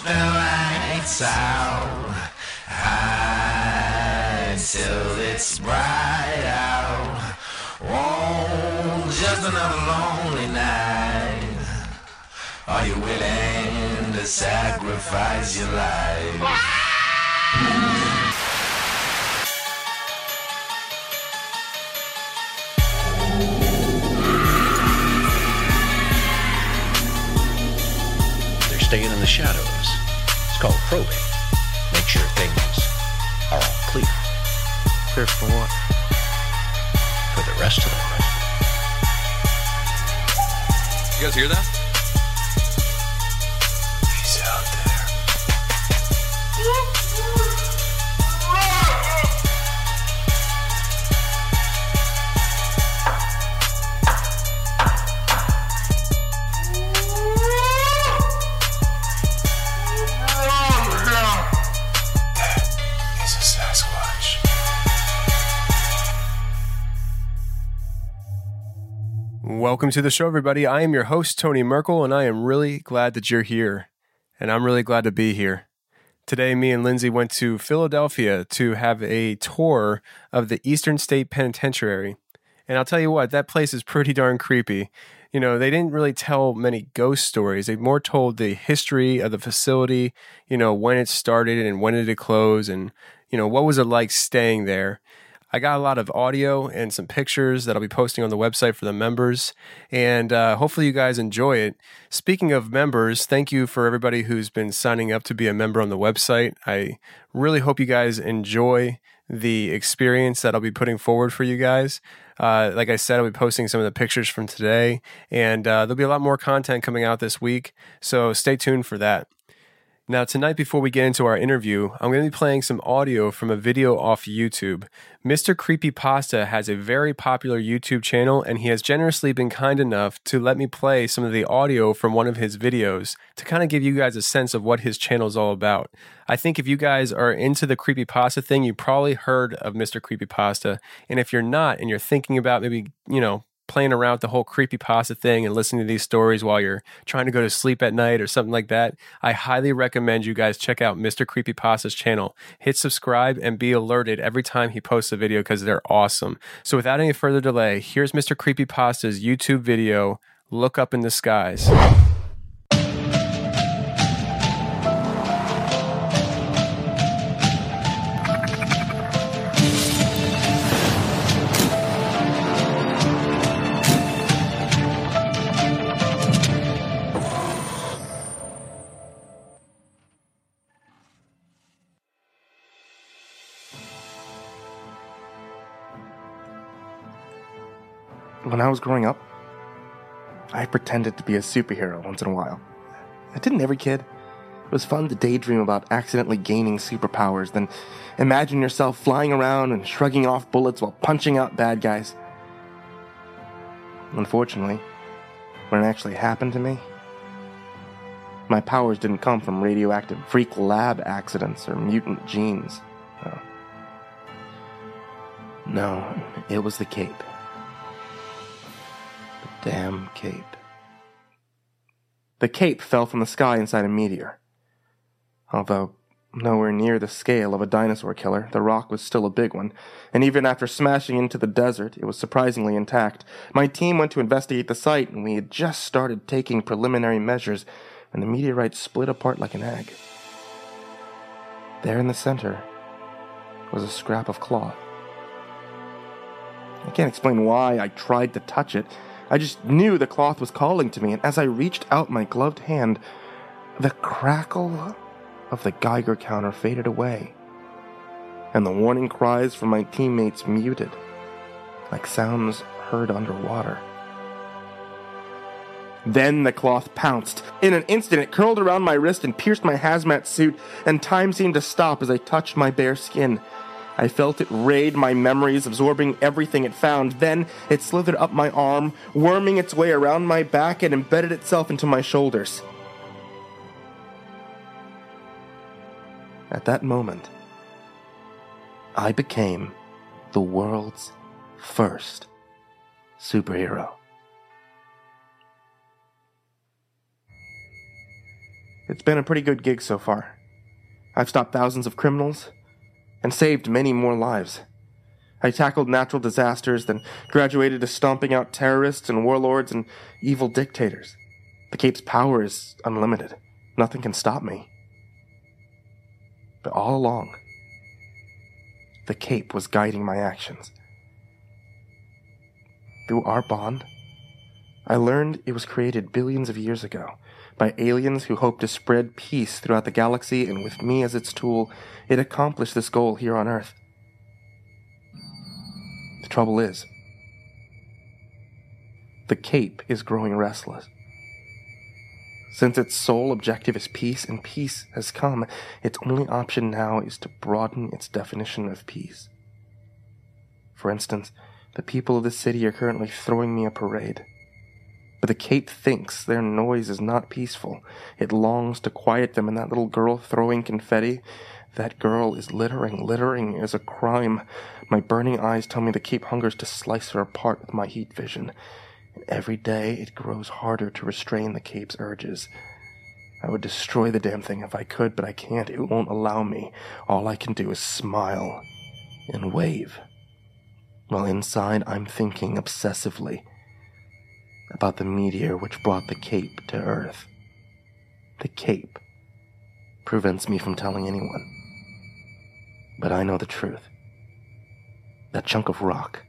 lights out high till it's bright out. Oh, just another lonely night. Are you willing to sacrifice your life? Staying in the shadows. It's called probing. Make sure things are all clear. Clear for what? For the rest of them. You guys hear that? He's out there. Welcome to the show, everybody. I am your host, Tony Merkel, and I am really glad that you're here. And I'm really glad to be here. Today, me and Lindsay went to Philadelphia to have a tour of the Eastern State Penitentiary. And I'll tell you what, that place is pretty darn creepy. You know, they didn't really tell many ghost stories. They more told the history of the facility, you know, when it started and when did it close and, you know, what was it like staying there. I got a lot of audio and some pictures that I'll be posting on the website for the members, and hopefully you guys enjoy it. Speaking of members, thank you for everybody who's been signing up to be a member on the website. I really hope you guys enjoy the experience that I'll be putting forward for you guys. Like I said, I'll be posting some of the pictures from today, and there'll be a lot more content coming out this week, so stay tuned for that. Now, tonight, before we get into our interview, I'm going to be playing some audio from a video off YouTube. Mr. Creepypasta has a very popular YouTube channel, and he has generously been kind enough to let me play some of the audio from one of his videos to kind of give you guys a sense of what his channel is all about. I think if you guys are into the creepypasta thing, you probably heard of Mr. Creepypasta, and if you're not, and you're thinking about maybe, you know, playing around with the whole creepypasta thing and listening to these stories while you're trying to go to sleep at night or something like that, I highly recommend you guys check out Mr. Creepypasta's channel. Hit subscribe and be alerted every time he posts a video because they're awesome. So without any further delay, here's Mr. Creepypasta's YouTube video, Look Up in the Skies. When I was growing up, I pretended to be a superhero once in a while. Didn't every kid? It was fun to daydream about accidentally gaining superpowers, then imagine yourself flying around and shrugging off bullets while punching out bad guys. Unfortunately, when it actually happened to me, my powers didn't come from radioactive freak lab accidents or mutant genes. No, it was the cape. Damn cape. The cape fell from the sky inside a meteor. Although nowhere near the scale of a dinosaur killer, the rock was still a big one, and even after smashing into the desert, it was surprisingly intact. My team went to investigate the site, and we had just started taking preliminary measures when the meteorite split apart like an egg. There in the center was a scrap of cloth. I can't explain why I tried to touch it. I just knew the cloth was calling to me, and as I reached out my gloved hand, the crackle of the Geiger counter faded away, and the warning cries from my teammates muted, like sounds heard underwater. Then the cloth pounced. In an instant, it curled around my wrist and pierced my hazmat suit, and time seemed to stop as I touched my bare skin. I felt it raid my memories, absorbing everything it found. Then it slithered up my arm, worming its way around my back and embedded itself into my shoulders. At that moment, I became the world's first superhero. It's been a pretty good gig so far. I've stopped thousands of criminals and saved many more lives. I tackled natural disasters, then graduated to stomping out terrorists and warlords and evil dictators. The Cape's power is unlimited. Nothing can stop me. But all along, the Cape was guiding my actions. Through our bond, I learned it was created billions of years ago by aliens who hoped to spread peace throughout the galaxy, and with me as its tool, it accomplished this goal here on Earth. The trouble is, the Cape is growing restless. Since its sole objective is peace, and peace has come, its only option now is to broaden its definition of peace. For instance, the people of the city are currently throwing me a parade. But the Cape thinks their noise is not peaceful. It longs to quiet them, and that little girl throwing confetti, that girl is littering. Littering is a crime. My burning eyes tell me the Cape hungers to slice her apart with my heat vision. And every day it grows harder to restrain the Cape's urges. I would destroy the damn thing if I could, but I can't. It won't allow me. All I can do is smile and wave. While inside, I'm thinking obsessively about the meteor which brought the Cape to Earth. The Cape prevents me from telling anyone. But I know the truth. That chunk of rock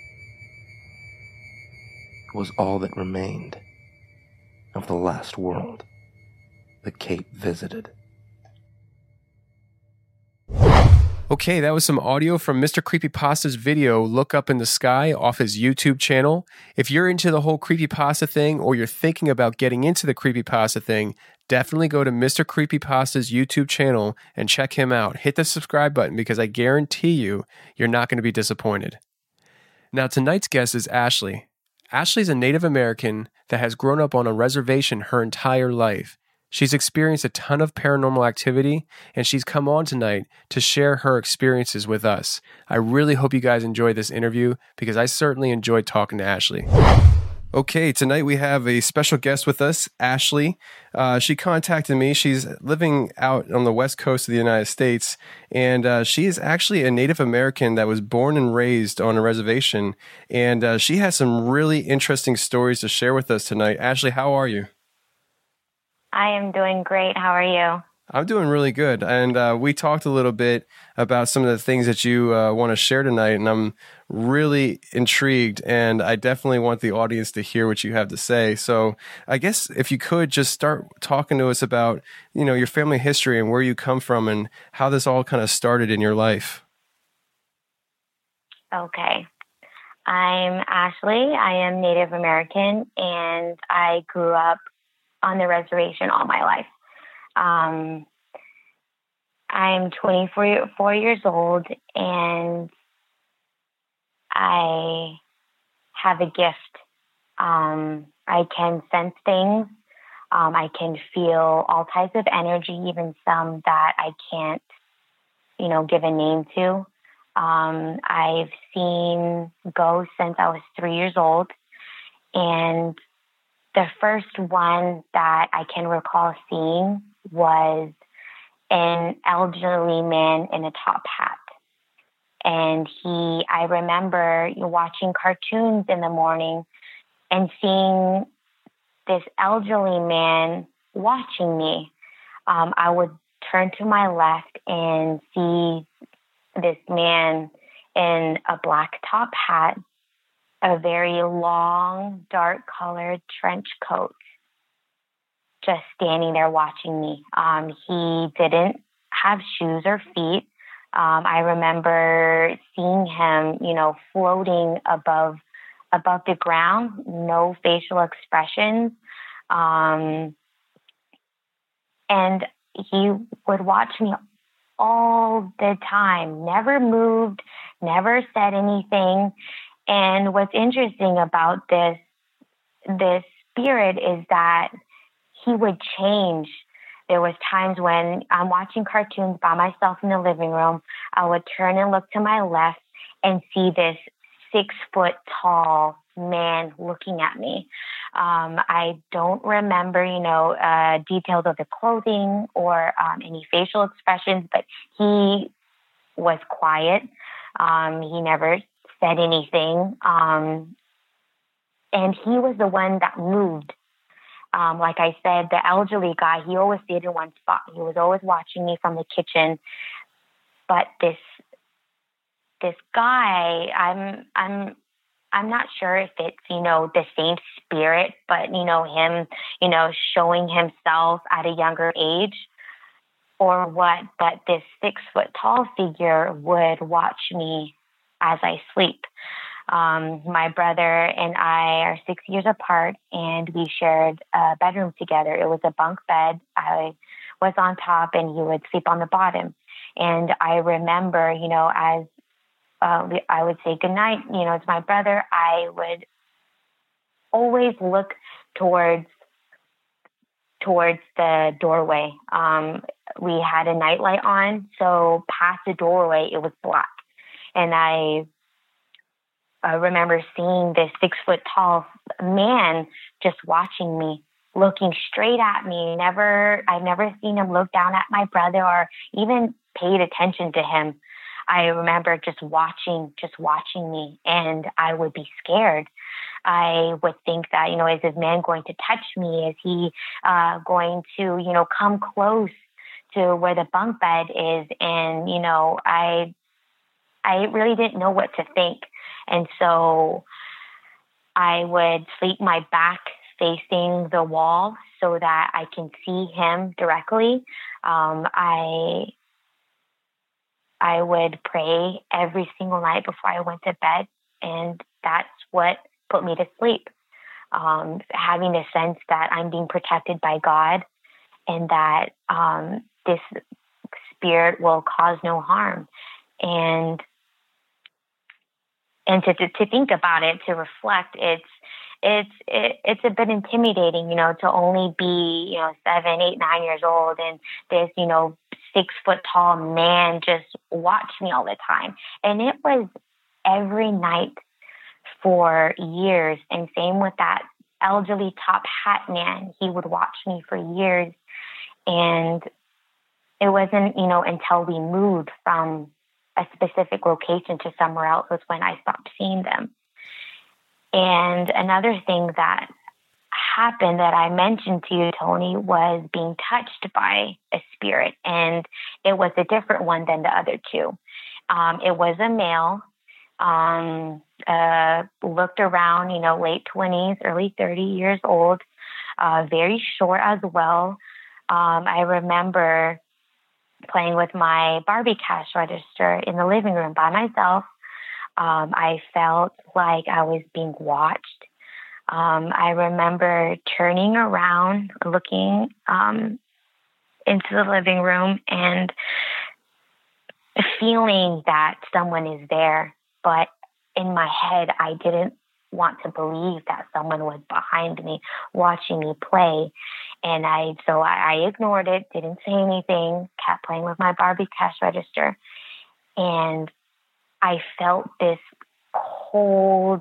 was all that remained of the last world the Cape visited. Okay, that was some audio from Mr. Creepypasta's video, Look Up in the Sky, off his YouTube channel. If you're into the whole creepypasta thing, or you're thinking about getting into the creepypasta thing, definitely go to Mr. Creepypasta's YouTube channel and check him out. Hit the subscribe button, because I guarantee you're not going to be disappointed. Now, tonight's guest is Ashley. Ashley's a Native American that has grown up on a reservation her entire life. She's experienced a ton of paranormal activity, and she's come on tonight to share her experiences with us. I really hope you guys enjoy this interview, because I certainly enjoyed talking to Ashley. Okay, tonight we have a special guest with us, Ashley. She contacted me. She's living out on the west coast of the United States, and she is actually a Native American that was born and raised on a reservation, and she has some really interesting stories to share with us tonight. Ashley, how are you? I am doing great. How are you? I'm doing really good. And we talked a little bit about some of the things that you want to share tonight. And I'm really intrigued. And I definitely want the audience to hear what you have to say. So I guess if you could just start talking to us about, your family history and where you come from and how this all kind of started in your life. Okay. I'm Ashley. I am Native American, and I grew up on the reservation all my life. I'm 24 years old, and I have a gift. I can sense things. I can feel all types of energy, even some that I can't, give a name to. I've seen ghosts since I was 3 years old, and the first one that I can recall seeing was an elderly man in a top hat. And I remember watching cartoons in the morning and seeing this elderly man watching me. I would turn to my left and see this man in a black top hat, a very long, dark-colored trench coat, just standing there watching me. He didn't have shoes or feet. I remember seeing him, floating above the ground, no facial expressions. And he would watch me all the time, never moved, never said anything. And what's interesting about this spirit is that he would change. There was times when I'm watching cartoons by myself in the living room. I would turn and look to my left and see this 6 foot tall man looking at me. I don't remember, details of the clothing or any facial expressions, but he was quiet. He never said anything. And he was the one that moved. Like I said, the elderly guy, he always stayed in one spot. He was always watching me from the kitchen. But this guy, I'm not sure if it's, the same spirit, but, him, showing himself at a younger age or what, but this 6 foot tall figure would watch me as I sleep. My brother and I are 6 years apart, and we shared a bedroom together. It was a bunk bed. I was on top and he would sleep on the bottom. And I remember, as I would say goodnight, to my brother, I would always look towards the doorway. We had a nightlight on, so past the doorway, it was black. And I remember seeing this 6 foot tall man just watching me, looking straight at me. I've never seen him look down at my brother or even paid attention to him. I remember just watching me, and I would be scared. I would think that, is this man going to touch me? Is he going to, come close to where the bunk bed is? And, I really didn't know what to think. And so I would sleep my back facing the wall so that I can see him directly. I would pray every single night before I went to bed, and that's what put me to sleep. Having a sense that I'm being protected by God and that this spirit will cause no harm. And to think about it, to reflect, it's a bit intimidating, to only be, 7, 8, 9 years old, and this, 6 foot tall man just watched me all the time. And it was every night for years. And same with that elderly top hat man. He would watch me for years. And it wasn't, until we moved from a specific location to somewhere else was when I stopped seeing them. And another thing that happened that I mentioned to you, Tony, was being touched by a spirit. And it was a different one than the other two. It was a male, looked around, late 20s, early 30 years old, very short as well. I remember playing with my Barbie cash register in the living room by myself. I felt like I was being watched. I remember turning around, looking into the living room and feeling that someone is there. But in my head, I didn't want to believe that someone was behind me watching me play. And so I ignored it, didn't say anything, kept playing with my Barbie cash register. And I felt this cold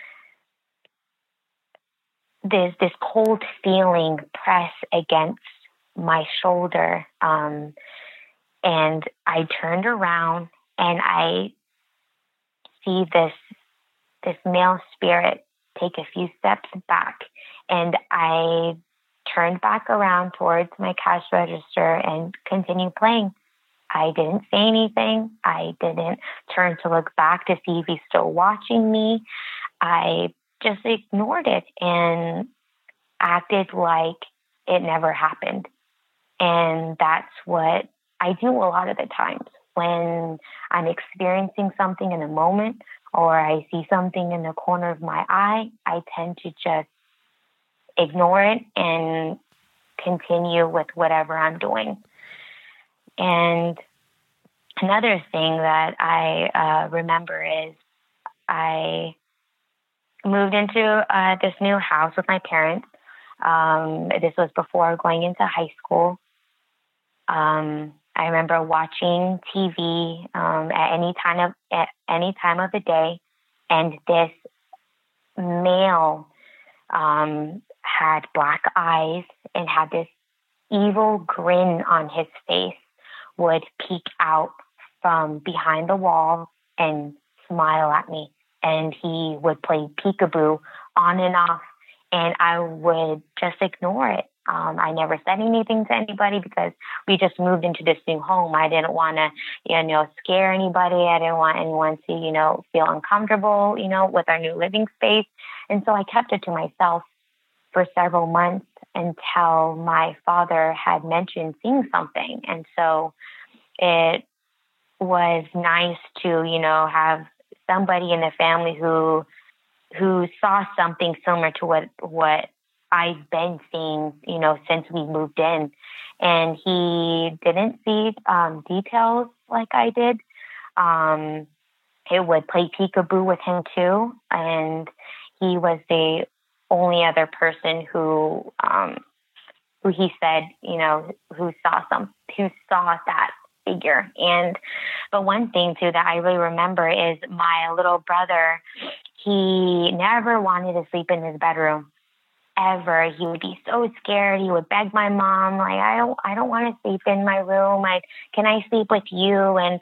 feeling press against my shoulder. And I turned around and I see this male spirit take a few steps back, and I turned back around towards my cash register and continued playing. I didn't say anything. I didn't turn to look back to see if he's still watching me. I just ignored it and acted like it never happened. And that's what I do a lot of the times when I'm experiencing something in a moment or I see something in the corner of my eye. I tend to just ignore it and continue with whatever I'm doing. And another thing that I remember is I moved into this new house with my parents. This was before going into high school. I remember watching TV at any time of the day, and this male had black eyes and had this evil grin on his face, would peek out from behind the wall and smile at me. And he would play peekaboo on and off, and I would just ignore it. I never said anything to anybody because we just moved into this new home. I didn't want to, scare anybody. I didn't want anyone to, feel uncomfortable, with our new living space. And so I kept it to myself for several months until my father had mentioned seeing something. And so it was nice to, have somebody in the family who saw something similar to what I've been seeing, since we moved in. And he didn't see details like I did. It would play peekaboo with him too. And he was the only other person who he said, who saw that figure. But one thing too that I really remember is my little brother, he never wanted to sleep in his bedroom ever. He would be so scared. He would beg my mom, like, I don't want to sleep in my room. Can I sleep with you? And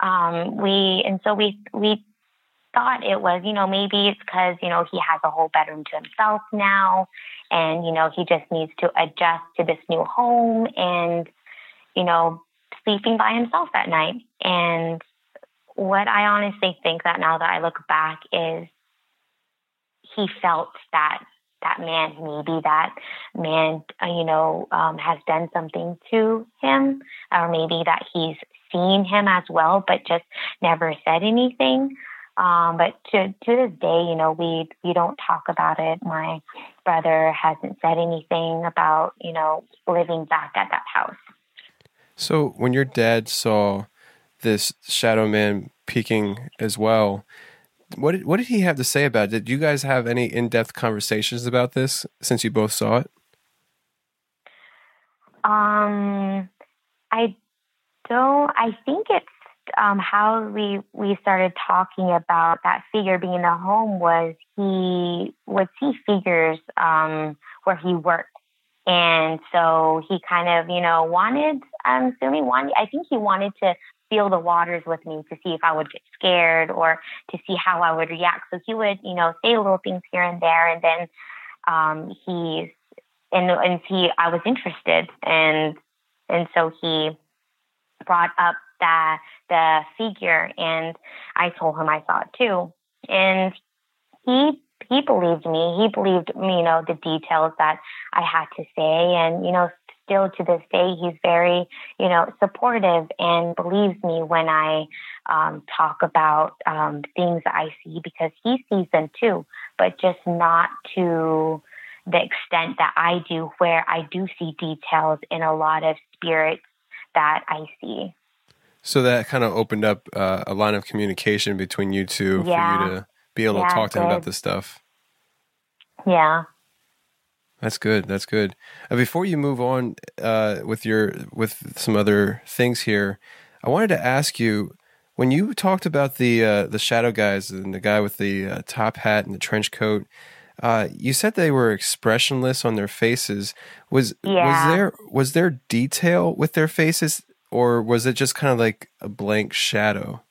we thought it was, maybe it's because, he has a whole bedroom to himself now. And, he just needs to adjust to this new home and, sleeping by himself at night. And what I honestly think that now that I look back is he felt that man, maybe that man, has done something to him, or maybe that he's seen him as well, but just never said anything. But to this day, we don't talk about it. My brother hasn't said anything about, living back at that house. So when your dad saw this shadow man peeking as well, what did he have to say about it? Did you guys have any in-depth conversations about this since you both saw it? I don't. I think it's how we started talking about that figure being in the home was he would see figures where he worked. And so he kind of, wanted, I think he wanted to feel the waters with me to see if I would get scared or to see how I would react. So he would, say little things here and there. And then I was interested. And so he brought up the figure, and I told him I saw it too. And he believed me. He believed, the details that I had to say. And, still to this day, he's very, supportive and believes me when I talk about things that I see, because he sees them too, but just not to the extent that I do, where I do see details in a lot of spirits that I see. So that kind of opened up a line of communication between you two for you to be able to talk to him about this stuff. Yeah. That's good. That's good. Before you move on with some other things here, I wanted to ask you, when you talked about the shadow guys and the guy with the top hat and the trench coat, you said they were expressionless on their faces. Was there detail with their faces, or was it just kind of like a blank shadow?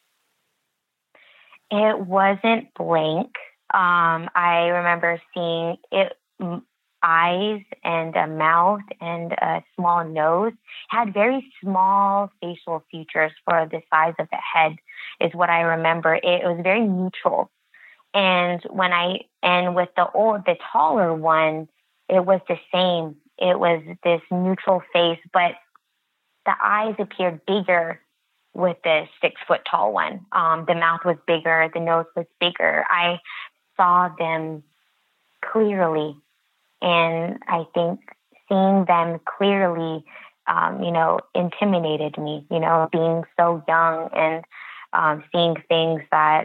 It wasn't blank. I remember seeing it. Eyes and a mouth and a small nose. Had very small facial features for the size of the head is what I remember. It was very neutral. And with the taller one, it was the same. It was this neutral face, but the eyes appeared bigger with the 6 foot tall one. The mouth was bigger. The nose was bigger. I saw them clearly. And I think seeing them clearly, intimidated me, being so young and seeing things that,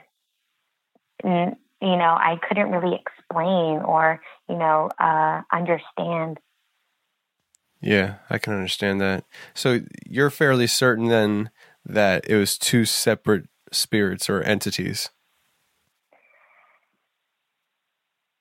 I couldn't really explain or, understand. Yeah, I can understand that. So you're fairly certain then that it was 2 separate spirits or entities?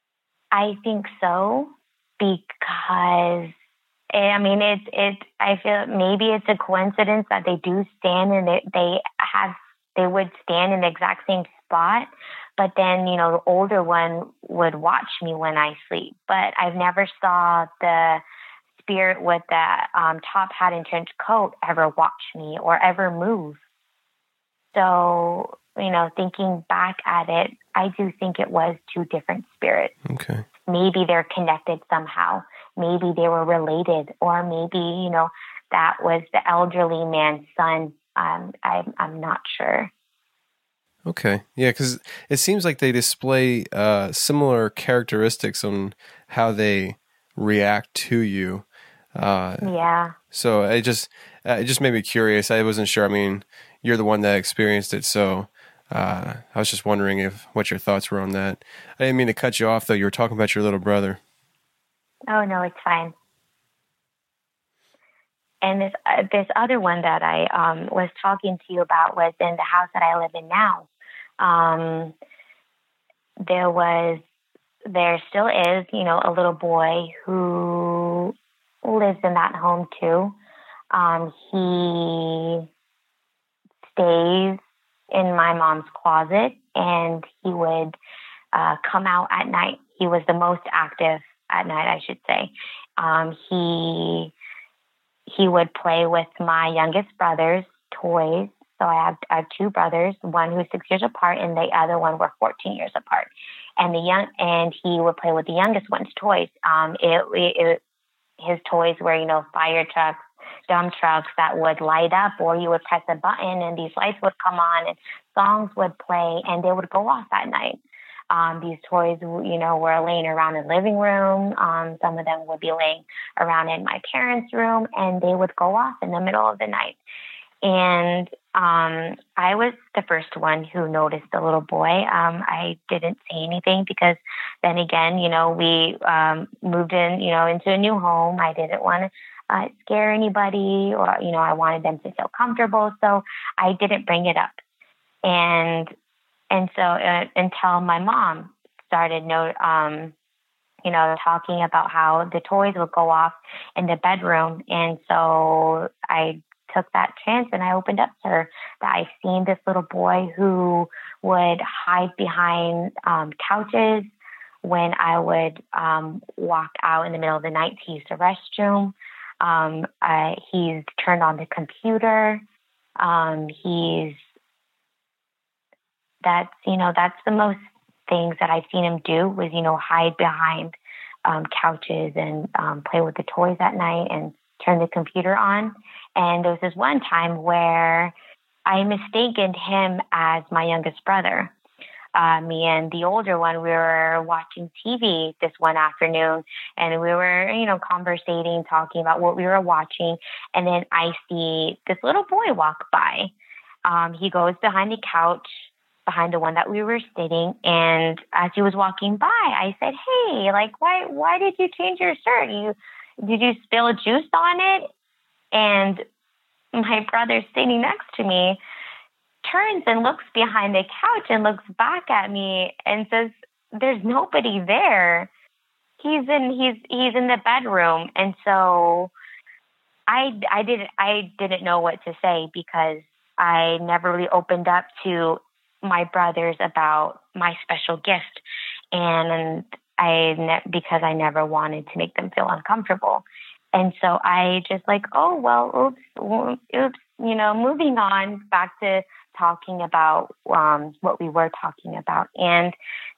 I think so, because I mean, I feel maybe it's a coincidence that they do stand and they would stand in the exact same spot, but then, you know, the older one would watch me when I sleep. But I've never saw the spirit with the top hat and trench coat ever watch me or ever move. So, you know, thinking back at it, I do think it was two different spirits. Okay. Maybe they're connected somehow. Maybe they were related, or maybe, you know, that was the elderly man's son. I'm not sure. Okay. Yeah, because it seems like they display similar characteristics on how they react to you. Yeah. So it just made me curious. I wasn't sure. I mean, you're the one that experienced it, so I was just wondering what your thoughts were on that. I didn't mean to cut you off, though. You were talking about your little brother. Oh, no, it's fine. And this other one that I was talking to you about was in the house that I live in now. There still is, you know, a little boy who lives in that home too. He stays in my mom's closet, and he would come out at night. He was the most active at night, I should say. He would play with my youngest brother's toys. So I have two brothers, one who's 6 years apart, and the other one were 14 years apart. And he would play with the youngest one's toys. His toys were, you know, fire trucks, dump trucks that would light up, or you would press a button and these lights would come on and songs would play and they would go off at night. These toys, you know, were laying around in the living room. Some of them would be laying around in my parents' room, and they would go off in the middle of the night. And I was the first one who noticed the little boy. I didn't say anything because then again, you know, we moved in, you know, into a new home. I didn't want to scare anybody, or, you know, I wanted them to feel comfortable. So I didn't bring it up. And so until my mom started, you know, talking about how the toys would go off in the bedroom. And so I took that chance and I opened up to her that I've seen this little boy who would hide behind couches when I would walk out in the middle of the night to use the restroom. He's turned on the computer. That's the most things that I've seen him do was, you know, hide behind couches and play with the toys at night and turn the computer on. And there was this one time where I mistaken him as my youngest brother. Me and the older one, we were watching TV this one afternoon, and we were, you know, conversating, talking about what we were watching. And then I see this little boy walk by. He goes behind the couch, behind the one that we were sitting. And as he was walking by, I said, "Hey, like, why did you change your shirt? Did you spill juice on it?" And my brother sitting next to me turns and looks behind the couch and looks back at me and says, "There's nobody there. He's in the bedroom." And so I didn't know what to say because I never really opened up to my brothers about my special gift, and because I never wanted to make them feel uncomfortable. And so I just like, oh, well, oops, you know, moving on back to talking about what we were talking about. And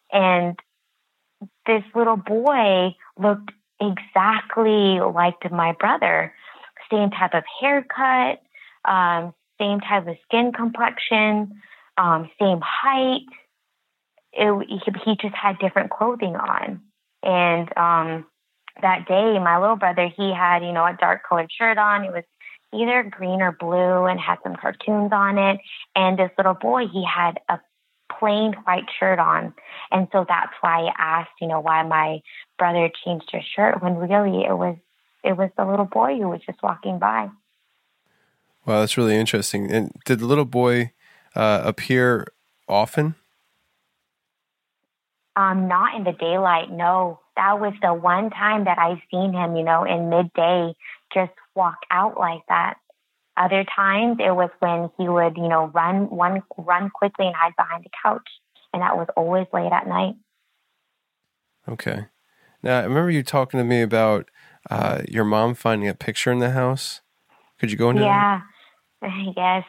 this little boy looked exactly like my brother, same type of haircut, same type of skin complexion, same height. He just had different clothing on. And that day, my little brother, he had, you know, a dark colored shirt on. It was either green or blue and had some cartoons on it. And this little boy, he had a plain white shirt on. And so that's why I asked, you know, why my brother changed his shirt when really it was the little boy who was just walking by. Wow, that's really interesting. And did the little boy appear often? Not in the daylight, no. That was the one time that I seen him, in midday just walk out like that. Other times it was when he would, run quickly and hide behind the couch. And that was always late at night. Okay. Now, I remember you talking to me about your mom finding a picture in the house. Could you go into that? Yeah. Yes.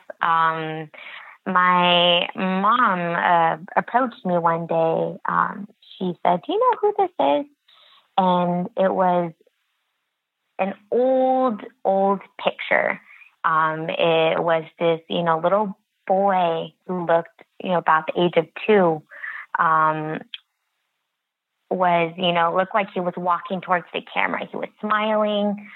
My mom approached me one day. She said, "Do you know who this is?" And it was an old picture. It was this, little boy who looked, about the age of 2, looked like he was walking towards the camera. He was smiling.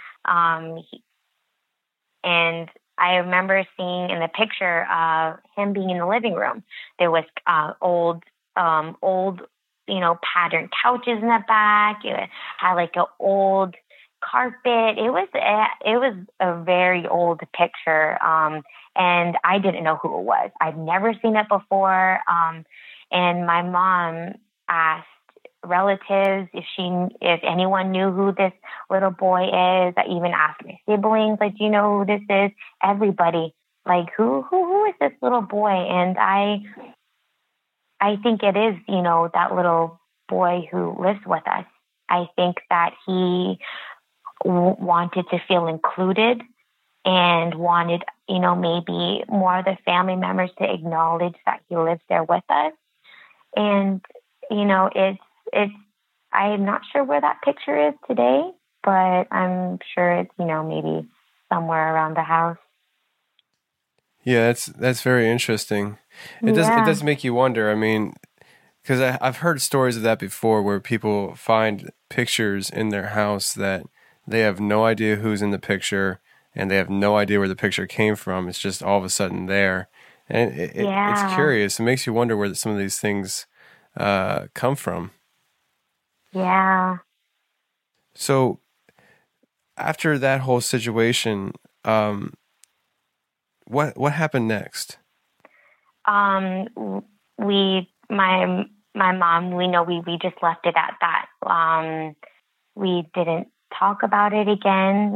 And I remember seeing in the picture him being in the living room. There was old, patterned couches in the back. It had like an old carpet. It was a very old picture, and I didn't know who it was. I'd never seen it before, and my mom asked relatives if anyone knew who this little boy is. I even asked my siblings, like, "Do you know who this is?" Everybody, like, who is this little boy? And I think it is, that little boy who lives with us. I think that he wanted to feel included and wanted, maybe more of the family members to acknowledge that he lives there with us. And, I'm not sure where that picture is today, but I'm sure it's, maybe somewhere around the house. Yeah, that's very interesting. It does make you wonder. I mean, because I've heard stories of that before, where people find pictures in their house that they have no idea who's in the picture, and they have no idea where the picture came from. It's just all of a sudden there, and it's curious. It makes you wonder where some of these things come from. Yeah. So after that whole situation, what happened next? My mom, we just left it at that. We didn't talk about it again.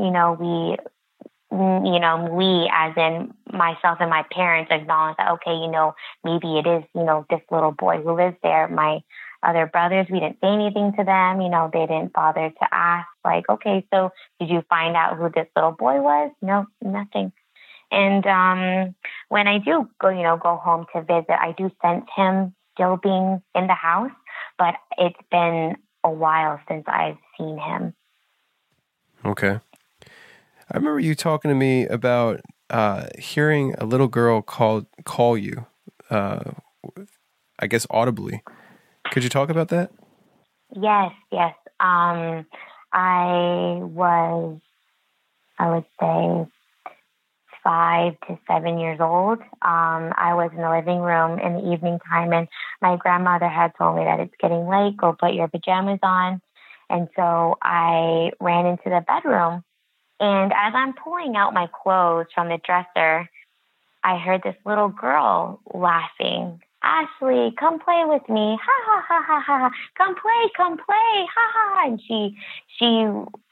We, as in myself and my parents, acknowledged that, okay, maybe it is, this little boy who lives there. My other brothers, we didn't say anything to them. They didn't bother to ask, like, okay, so did you find out who this little boy was? No, nothing. And when I do go home to visit, I do sense him still being in the house, but it's been a while since I've seen him. Okay. I remember you talking to me about hearing a little girl call you, I guess audibly. Could you talk about that? Yes. I would say 5 to 7 years old. I was in the living room in the evening time, and my grandmother had told me that it's getting late, go put your pajamas on. And so I ran into the bedroom, and as I'm pulling out my clothes from the dresser, I heard this little girl laughing. "Ashley, come play with me. Ha, ha, ha, ha, ha. Come play. Ha, ha, ha." And she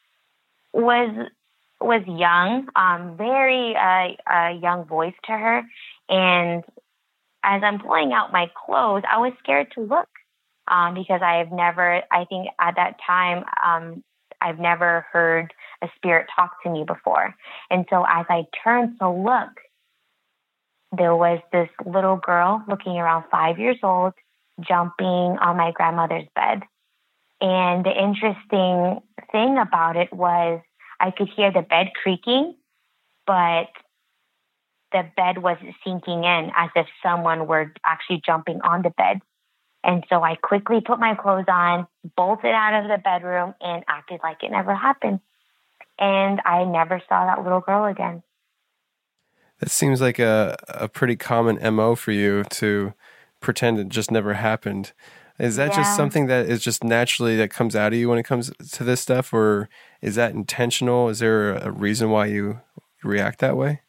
was young, very young voice to her. And as I'm pulling out my clothes, I was scared to look because I think at that time, I've never heard a spirit talk to me before. And so as I turned to look, there was this little girl looking around 5 years old, jumping on my grandmother's bed. And the interesting thing about it was I could hear the bed creaking, but the bed wasn't sinking in, as if someone were actually jumping on the bed. And so I quickly put my clothes on, bolted out of the bedroom, and acted like it never happened. And I never saw that little girl again. That seems like a pretty common MO for you, to pretend it just never happened. Is that just something that is just naturally that comes out of you when it comes to this stuff, or is that intentional? Is there a reason why you react that way?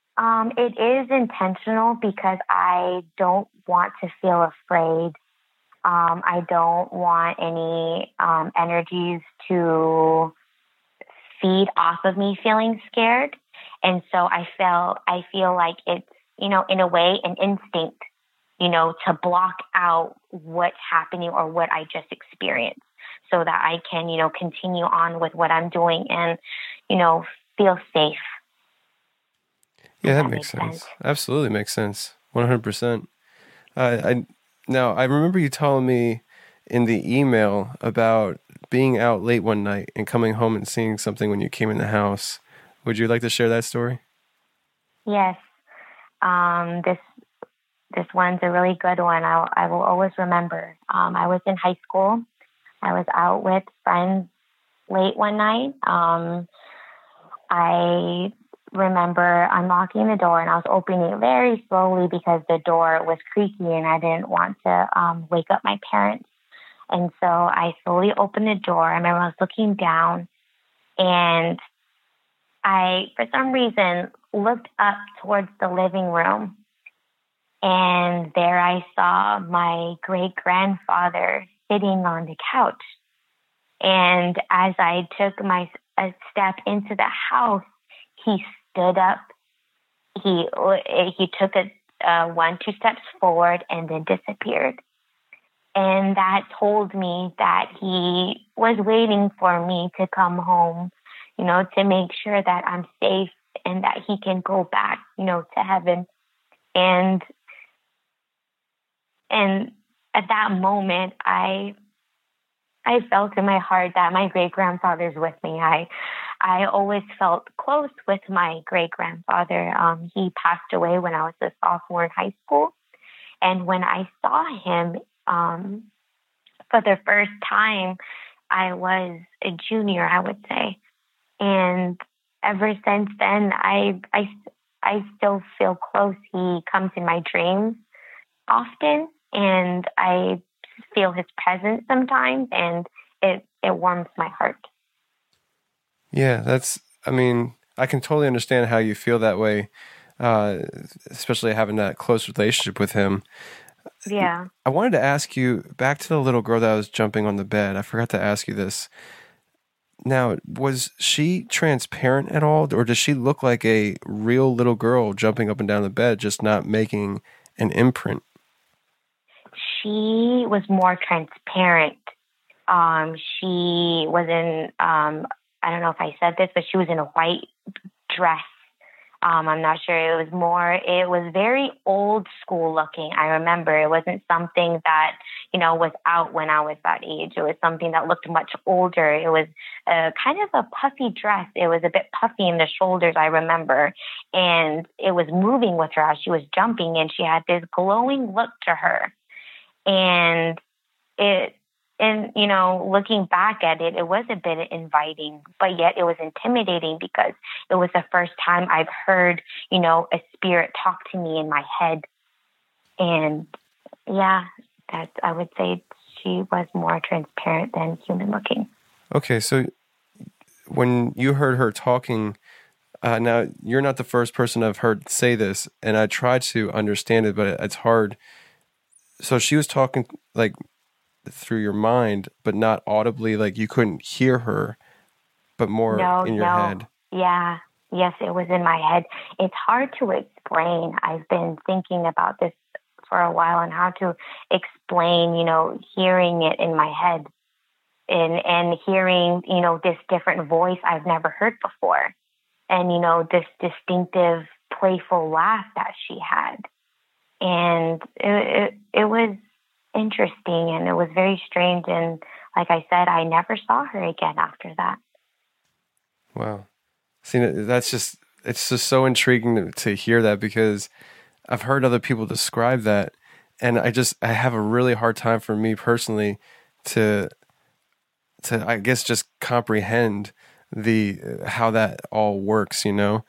It is intentional because I don't want to feel afraid I don't want any energies to feed off of me feeling scared. And so I feel like it's, in a way, an instinct, to block out what's happening or what I just experienced so that I can, continue on with what I'm doing and, feel safe. Yeah, that makes sense. Absolutely makes sense. 100%. Now, I remember you telling me in the email about being out late one night and coming home and seeing something when you came in the house. Would you like to share that story? Yes. This one's a really good one. I will always remember. I was in high school. I was out with friends late one night. I remember unlocking the door and I was opening it very slowly because the door was creaky and I didn't want to wake up my parents. And so I slowly opened the door. I remember I was looking down and I, for some reason, looked up towards the living room. And there I saw my great-grandfather sitting on the couch. And as I took a step into the house, he stood up. He took 1-2 steps forward and then disappeared. And that told me that he was waiting for me to come home, to make sure that I'm safe and that he can go back, to heaven. And at that moment, I felt in my heart that my great-grandfather's with me. I always felt close with my great-grandfather. He passed away when I was a sophomore in high school. And when I saw him for the first time, I was a junior, I would say. And ever since then, I still feel close. He comes in my dreams often, and I feel his presence sometimes, and it warms my heart. Yeah, I can totally understand how you feel that way, especially having that close relationship with him. Yeah. I wanted to ask you, back to the little girl that was jumping on the bed. I forgot to ask you this. Now, was she transparent at all, or does she look like a real little girl jumping up and down the bed, just not making an imprint? She was more transparent. She was in, I don't know if I said this, but she was in a white dress. I'm not sure. It was very old school looking. I remember it wasn't something that, was out when I was that age. It was something that looked much older. It was kind of a puffy dress. It was a bit puffy in the shoulders, I remember. And it was moving with her as she was jumping, and she had this glowing look to her. And looking back at it, it was a bit inviting, but yet it was intimidating because it was the first time I've heard, a spirit talk to me in my head. And yeah, I would say she was more transparent than human looking. Okay, so when you heard her talking, now you're not the first person I've heard say this, and I tried to understand it, but it's hard. So she was talking like through your mind, but not audibly, like you couldn't hear her, but more in your head. Yeah. Yes, it was in my head. It's hard to explain. I've been thinking about this for a while and how to explain, hearing it in my head and hearing, this different voice I've never heard before. And, this distinctive, playful laugh that she had. And it was interesting, and it was very strange. And like I said, I never saw her again after that. Wow. See, it's just so intriguing to hear that, because I've heard other people describe that, and I have a really hard time, for me personally, to I guess just comprehend how that all works,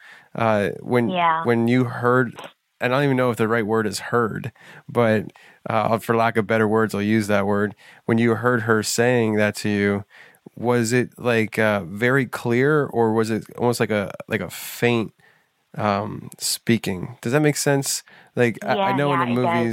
when you heard, I don't even know if the right word is heard, but for lack of better words, I'll use that word. When you heard her saying that to you, was it like very clear, or was it almost like a faint speaking? Does that make sense? Like, I know in the movies,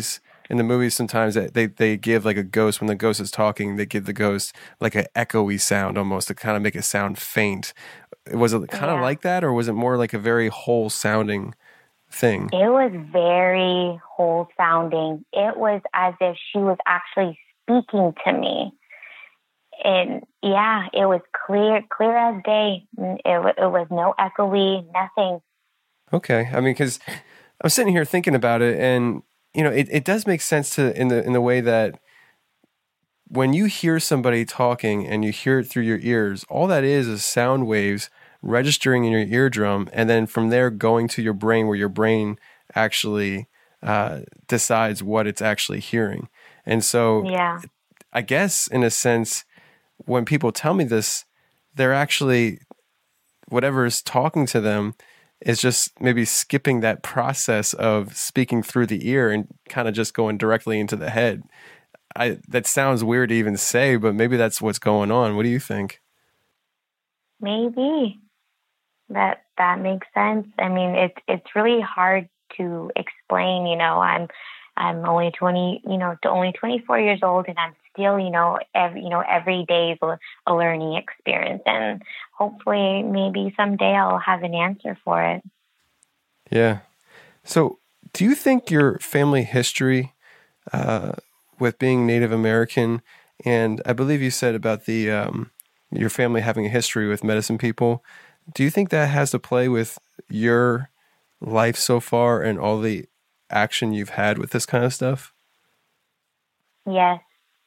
in the movies sometimes they give like a ghost, when the ghost is talking, they give the ghost like an echoey sound almost to kind of make it sound faint. Was it kind of like that, or was it more like a very whole sounding thing? It was very whole sounding. It was as if she was actually speaking to me. And yeah, it was clear as day. It was no echoey, nothing. Okay. I mean, because I'm sitting here thinking about it, and you know, it does make sense to in the way that when you hear somebody talking and you hear it through your ears, all that is sound waves registering in your eardrum, and then from there going to your brain, where your brain actually decides what it's actually hearing. And so, yeah, I guess in a sense, when people tell me this, they're actually, whatever is talking to them is just maybe skipping that process of speaking through the ear and kind of just going directly into the head. That sounds weird to even say, but maybe that's what's going on. What do you think? Maybe that makes sense. I mean, it's really hard to explain. You know, I'm only 24 years old, and I'm still, every day is a learning experience, and hopefully maybe someday I'll have an answer for it. Yeah. So do you think your family history with being Native American, and I believe you said about the your family having a history with medicine people, do you think that has to play with your life so far and all the action you've had with this kind of stuff? Yes.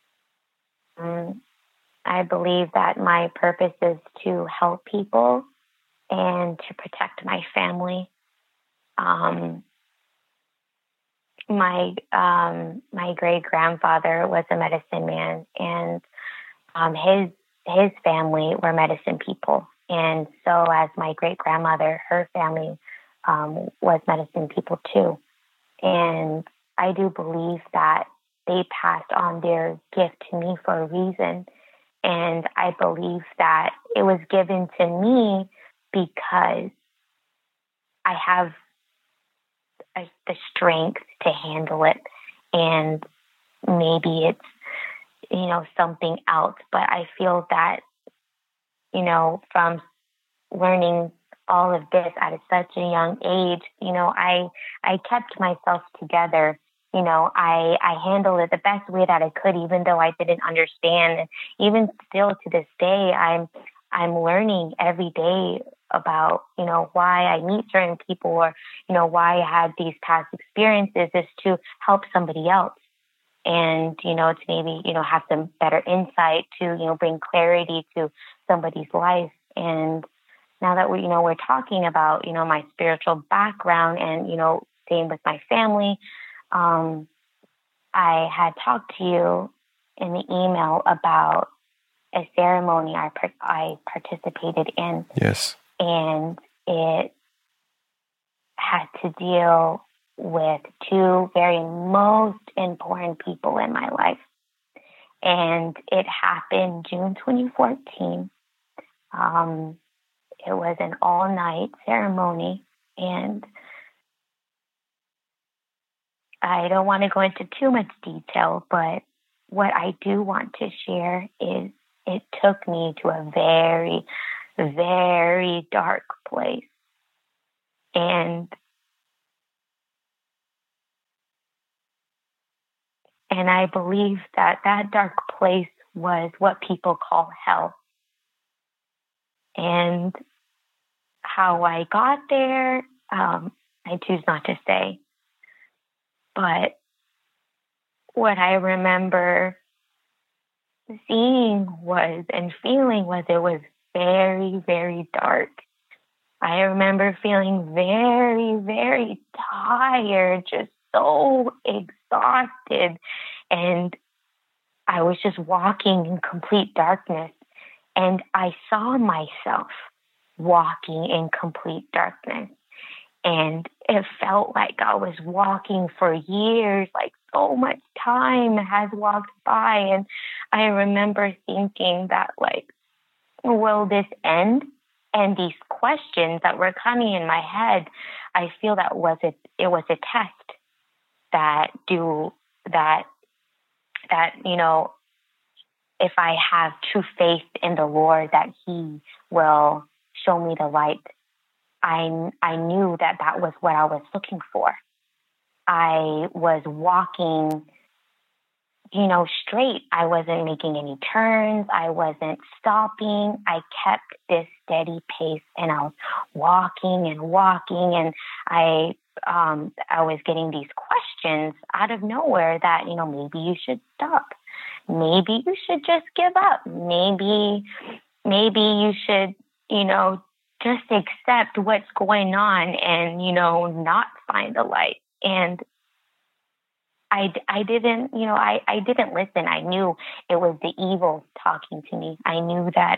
I believe that my purpose is to help people and to protect my family. My great grandfather was a medicine man, and his family were medicine people, and so as my great grandmother, her family was medicine people too. And I do believe that they passed on their gift to me for a reason. And I believe that it was given to me because I have the strength to handle it. And maybe it's, something else. But I feel that, from learning all of this at such a young age, I kept myself together. I handled it the best way that I could, even though I didn't understand. And even still to this day, I'm learning every day about, why I meet certain people, or, why I had these past experiences, is to help somebody else. And, to maybe, have some better insight to, bring clarity to somebody's life. And now that we're talking about, my spiritual background and, staying with my family, I had talked to you in the email about a ceremony I participated in. Yes. And it had to deal with two very most important people in my life. And it happened June 2014. It was an all-night ceremony, and I don't want to go into too much detail, but what I do want to share is it took me to a very, very dark place. And I believe that dark place was what people call hell. And how I got there, I choose not to say. But what I remember seeing and feeling was it was very, very dark. I remember feeling very, very tired, just so exhausted. And I was just walking in complete darkness. And I saw myself walking in complete darkness. And it felt like I was walking for years, like so much time has walked by. And I remember thinking that, will this end? And these questions that were coming in my head, I feel that it was a test that do that, if I have true faith in the Lord, that He will show me the light. I knew that was what I was looking for. I was walking, straight. I wasn't making any turns. I wasn't stopping. I kept this steady pace, and I was walking, and I was getting these questions out of nowhere that, maybe you should stop. Maybe you should just give up. Maybe you should, just accept what's going on and, not find the light. And I didn't listen. I knew it was the evil talking to me. I knew that,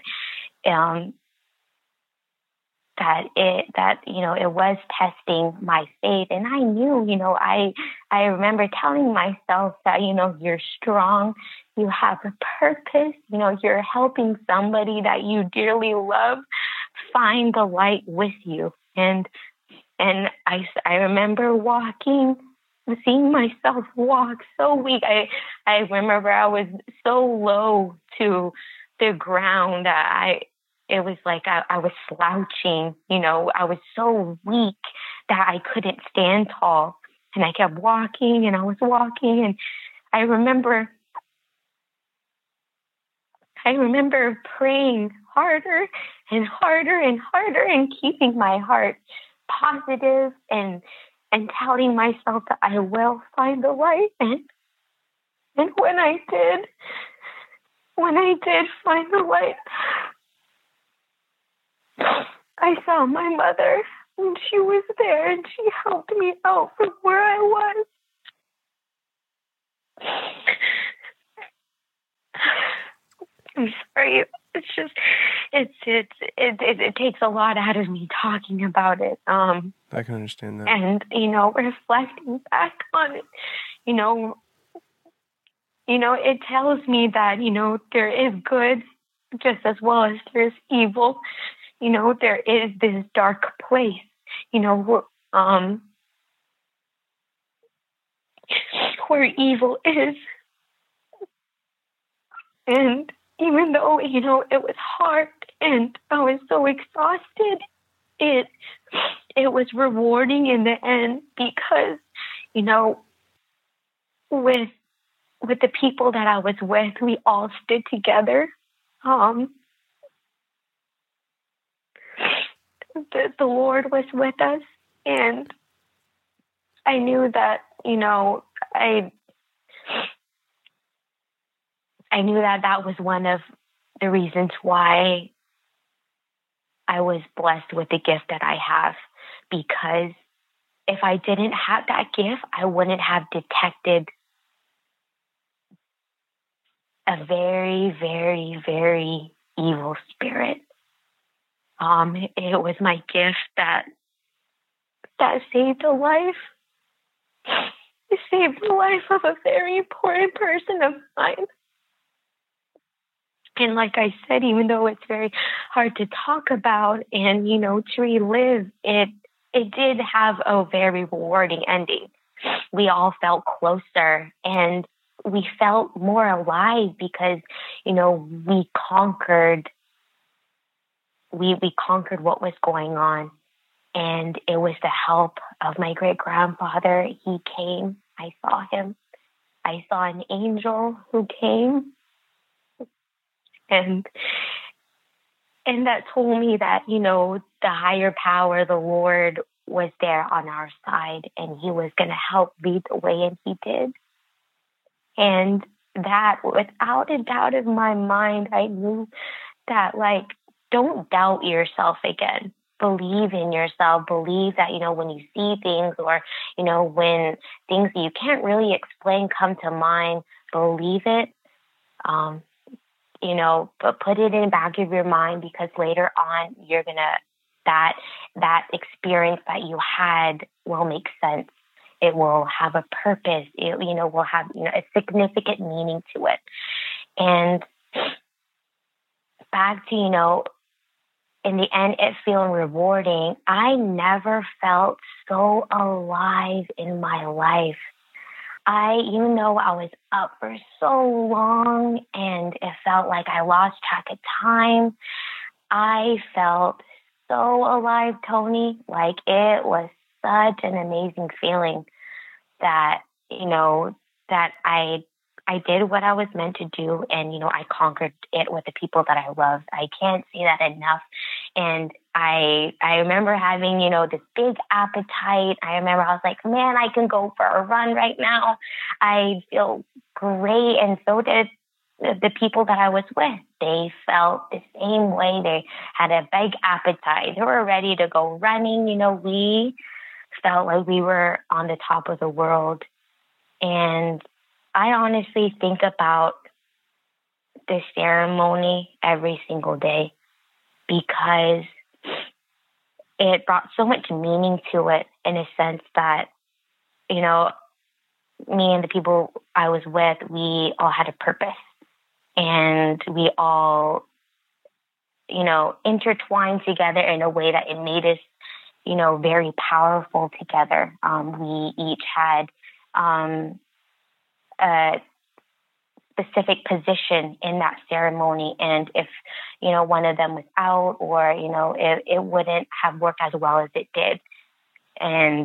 it was testing my faith. And I knew, I remember telling myself that, you're strong, you have a purpose, you're helping somebody that you dearly love find the light with you. And I remember seeing myself walk so weak. I remember I was so low to the ground that it was like I was slouching, I was so weak that I couldn't stand tall. And I kept walking, and I was walking, and I remember praying harder and harder and harder, and keeping my heart positive and telling myself that I will find the light. And when I did find the light, I saw my mother, and she was there, and she helped me out from where I was. I'm sorry. It's just, it takes a lot out of me talking about it. I can understand that. And, reflecting back on it, it tells me that, there is good just as well as there's evil. There is this dark place, where evil is. And even though, it was hard and I was so exhausted, it was rewarding in the end, because, with the people that I was with, we all stood together. The Lord was with us, and I knew that, I knew that was one of the reasons why I was blessed with the gift that I have, because if I didn't have that gift, I wouldn't have detected a very, very, very evil spirit. It was my gift that saved a life. It saved the life of a very important person of mine. And like I said, even though it's very hard to talk about and, to relive, it did have a very rewarding ending. We all felt closer, and we felt more alive because, we conquered what was going on. And it was the help of my great-grandfather. He came. I saw him. I saw an angel who came. And that told me that, the higher power, the Lord, was there on our side, and He was going to help lead the way, and He did. And that, without a doubt in my mind, I knew that, don't doubt yourself again. Believe in yourself. Believe that, when you see things or, when things that you can't really explain come to mind, believe it. But put it in the back of your mind, because later on you're gonna, that experience that you had will make sense. It will have a purpose. It, will have, a significant meaning to it. And back to, in the end, it feeling rewarding. I never felt so alive in my life. even though I was up for so long and it felt like I lost track of time, I felt so alive, Tony. Like, it was such an amazing feeling that, that I did what I was meant to do, and, I conquered it with the people that I loved. I can't say that enough. And I remember having, this big appetite. I remember I was like, man, I can go for a run right now. I feel great. And so did the people that I was with. They felt the same way. They had a big appetite. They were ready to go running. We felt like we were on the top of the world. And I honestly think about the ceremony every single day because it brought so much meaning to it, in a sense that, me and the people I was with, we all had a purpose, and we all, intertwined together in a way that it made us, very powerful together. We each had a specific position in that ceremony, and if one of them was out, or it wouldn't have worked as well as it did. And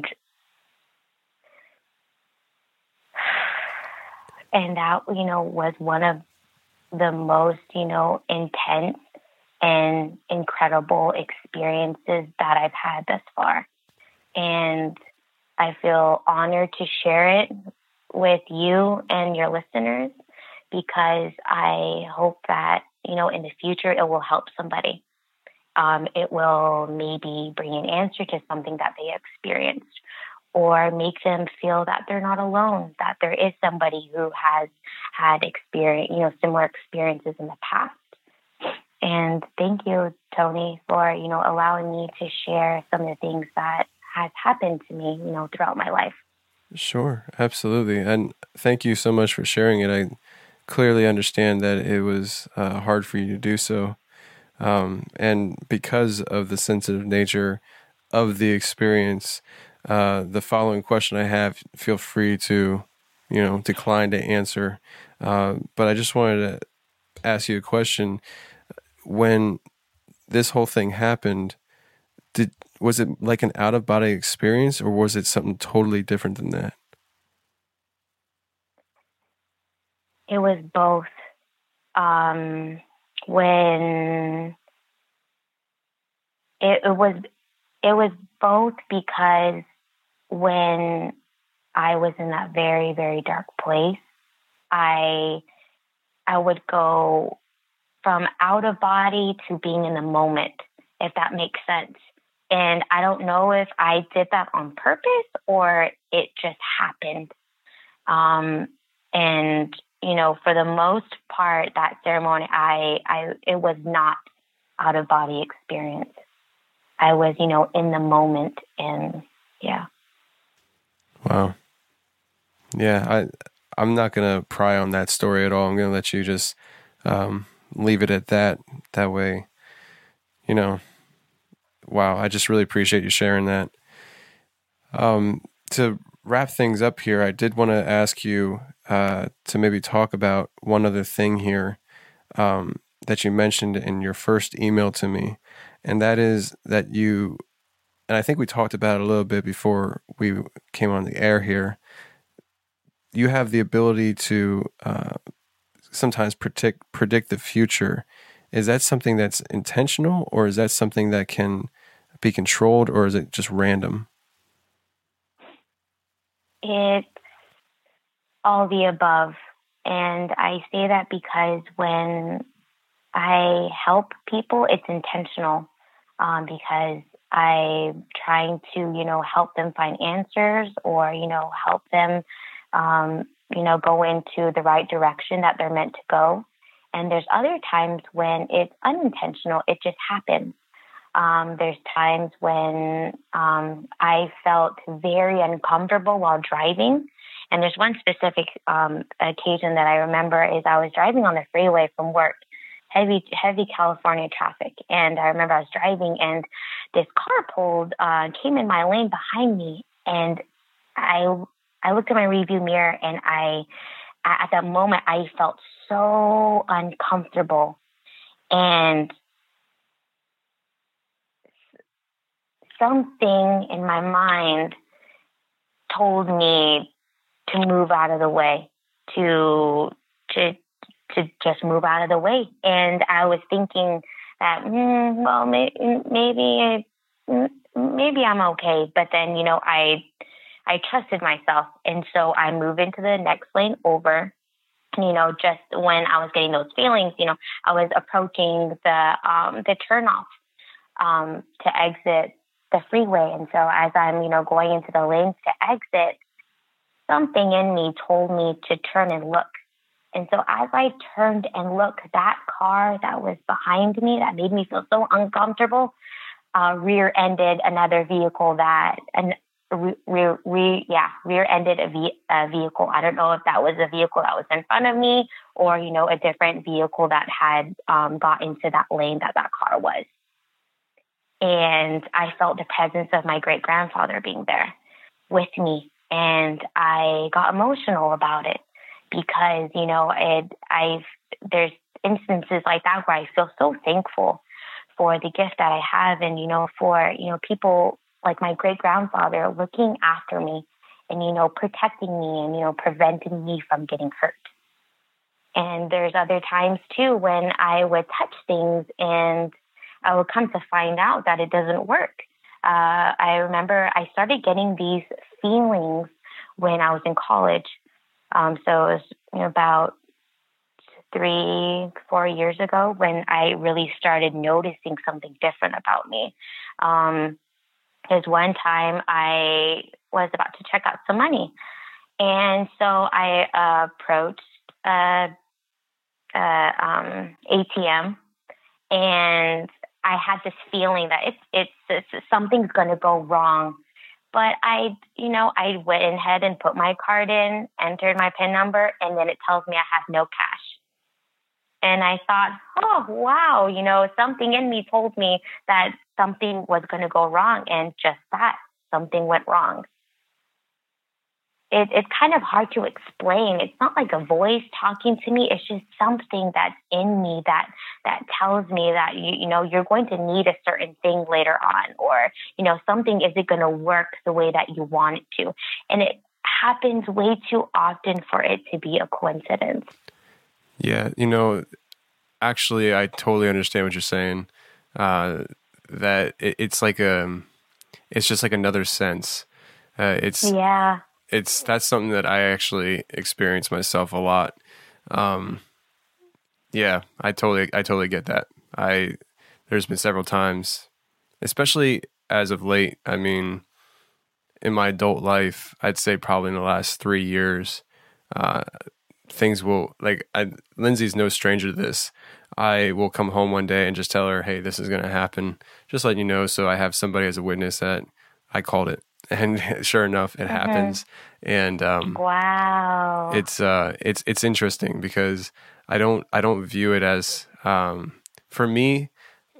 that was one of the most intense and incredible experiences that I've had thus far, and I feel honored to share it with you and your listeners, because I hope that, in the future, it will help somebody. It will maybe bring an answer to something that they experienced, or make them feel that they're not alone, that there is somebody who has had similar experiences in the past. And thank you, Tony, for, allowing me to share some of the things that has happened to me, throughout my life. Sure, absolutely. And thank you so much for sharing it. I clearly understand that it was hard for you to do so. And because of the sensitive nature of the experience, the following question I have, feel free to, decline to answer. But I just wanted to ask you a question. When this whole thing happened, was it like an out-of-body experience, or was it something totally different than that? It was both. When it was both, because when I was in that very, very dark place, I would go from out of body to being in the moment, if that makes sense. And I don't know if I did that on purpose or it just happened. And, for the most part, that ceremony, it was not out of body experience. I was, in the moment, and yeah. Wow. Yeah, I'm not going to pry on that story at all. I'm going to let you just leave it at that way. Wow, I just really appreciate you sharing that. To wrap things up here, I did want to ask you to maybe talk about one other thing here that you mentioned in your first email to me, and that is that you, and I think we talked about it a little bit before we came on the air here, you have the ability to sometimes predict the future. Is that something that's intentional, or is that something that can be controlled, or is it just random? It's all the above. And I say that because when I help people, it's intentional, because I'm trying to, help them find answers, or, help them, go into the right direction that they're meant to go. And there's other times when it's unintentional. It just happens. There's times when I felt very uncomfortable while driving. And there's one specific occasion that I remember is I was driving on the freeway from work, heavy California traffic. And I remember I was driving, and this car came in my lane behind me. And I I looked at my review mirror, and at that moment, I felt so uncomfortable, and something in my mind told me to move out of the way, to just move out of the way. And I was thinking that, well, maybe I'm okay. But then, I trusted myself. And so I moved into the next lane over. Just when I was getting those feelings, I was approaching the turnoff to exit the freeway. And so as I'm, going into the lanes to exit, something in me told me to turn and look. And so as I turned and looked, that car that was behind me that made me feel so uncomfortable rear-ended another vehicle rear-ended a vehicle. I don't know if that was a vehicle that was in front of me or, a different vehicle that had got into that lane that car was. And I felt the presence of my great-grandfather being there with me. And I got emotional about it because, there's instances like that where I feel so thankful for the gift that I have and, for, people like my great-grandfather looking after me and, protecting me and, preventing me from getting hurt. And there's other times, too, when I would touch things and I would come to find out that it doesn't work. I remember I started getting these feelings when I was in college. So it was about 3-4 years ago when I really started noticing something different about me. There's one time I was about to check out some money. And so I approached ATM, and I had this feeling that it's something's going to go wrong. But I went ahead and put my card in, entered my PIN number, and then it tells me I have no cash. And I thought, oh, wow, something in me told me that something was going to go wrong. And just that, something went wrong. It's kind of hard to explain. It's not like a voice talking to me. It's just something that's in me that tells me that, you're going to need a certain thing later on, or, something isn't going to work the way that you want it to. And it happens way too often for it to be a coincidence. Yeah. Actually, I totally understand what you're saying. That it's like it's just like another sense. That's something that I actually experience myself a lot. Yeah, I totally get that. There's been several times, especially as of late. I mean, in my adult life, I'd say probably in the last 3 years, things will Lindsay's no stranger to this. I will come home one day and just tell her, "Hey, this is going to happen." Just letting you know, so I have somebody as a witness that I called it. And sure enough, it happens. And wow, it's interesting because I don't view it as for me,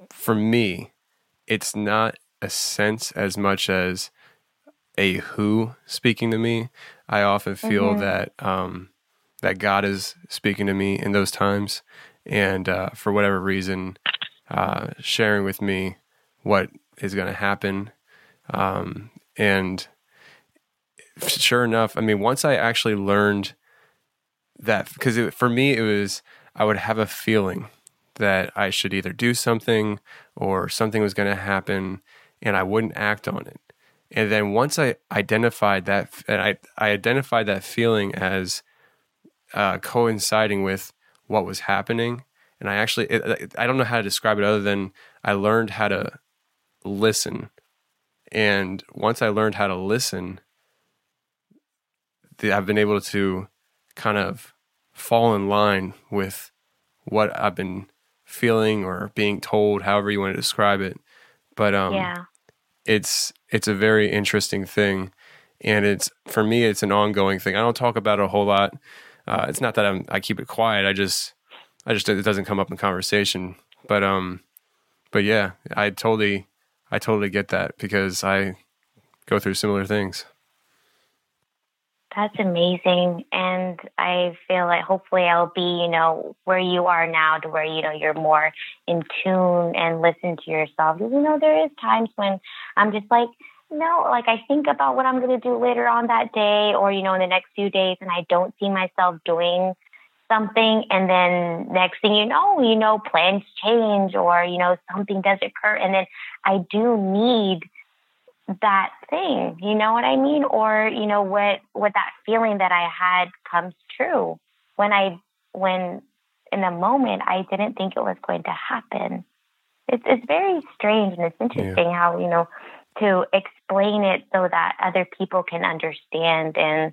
it's not a sense as much as a who speaking to me. I often feel that that God is speaking to me in those times, and for whatever reason, sharing with me what is going to happen. And sure enough, I mean, once I actually learned that, because for me, it was, I would have a feeling that I should either do something or something was going to happen, and I wouldn't act on it. And then once I identified that, and I identified that feeling as coinciding with what was happening, and I don't know how to describe it other than I learned how to listen. And once I learned how to listen, I've been able to kind of fall in line with what I've been feeling or being told, however you want to describe it. But it's a very interesting thing, and for me it's an ongoing thing. I don't talk about it a whole lot. It's not that I keep it quiet. I just it doesn't come up in conversation. But yeah, I totally get that because I go through similar things. That's amazing. And I feel like hopefully I'll be, where you are now to where, you're more in tune and listen to yourself. Because, there is times when I'm just like, no, like I think about what I'm going to do later on that day or, in the next few days, and I don't see myself doing something. And then next thing you know, plans change or, something does occur. And then I do need that thing, you know what I mean? Or, what that feeling that I had comes true when in the moment I didn't think it was going to happen. It's very strange, and it's interesting how, to explain it so that other people can understand. And